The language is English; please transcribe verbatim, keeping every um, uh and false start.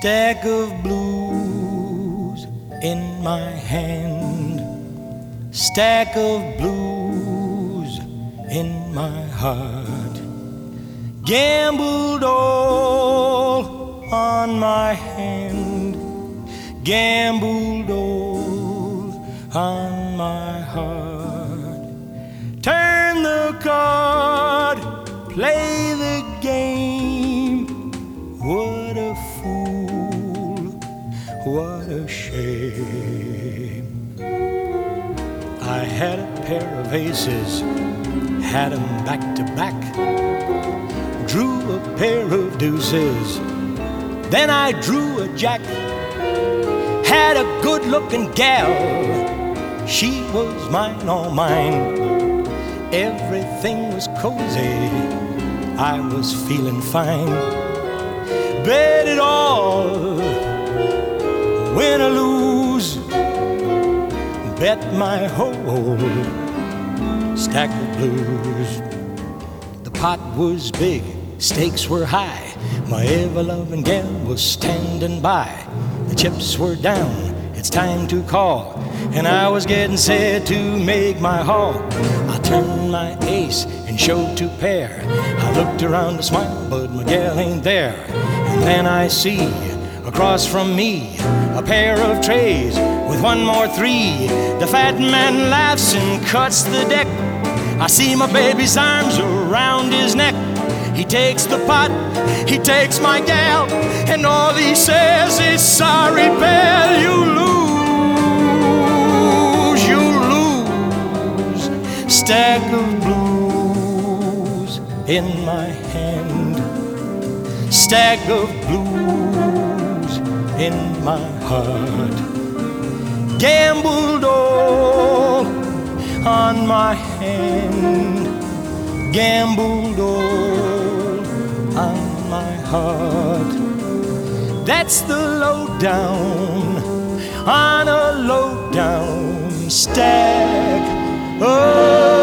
Stack of blues in my hand, stack of blues in my heart, gambled all on my hand, gambled all on my heart. Turn the card, play the game. What a fool, what a shame. I had a pair of aces, had 'em back to back, drew a pair of deuces, then I drew a jack. Had a good-looking gal, she was mine, all mine. Everything was cozy, I was feeling fine. Bet it all, win or lose, bet my whole stack of blues. The pot was big, stakes were high, my ever-loving gal was standing by. The chips were down, it's time to call, and I was getting set to make my haul. I turned my ace and showed to pair. I looked around to smile, but my gal ain't there. And then I see, across from me, a pair of trays with one more three. The fat man laughs and cuts the deck. I see my baby's arms around his neck. He takes the pot, he takes my gal, and all he says is, sorry, pal, you lose, you lose. Stack of blues in my hand, stack of blues in my heart, gambled all on my hand, gambled all on my heart. That's the lowdown on a lowdown stack of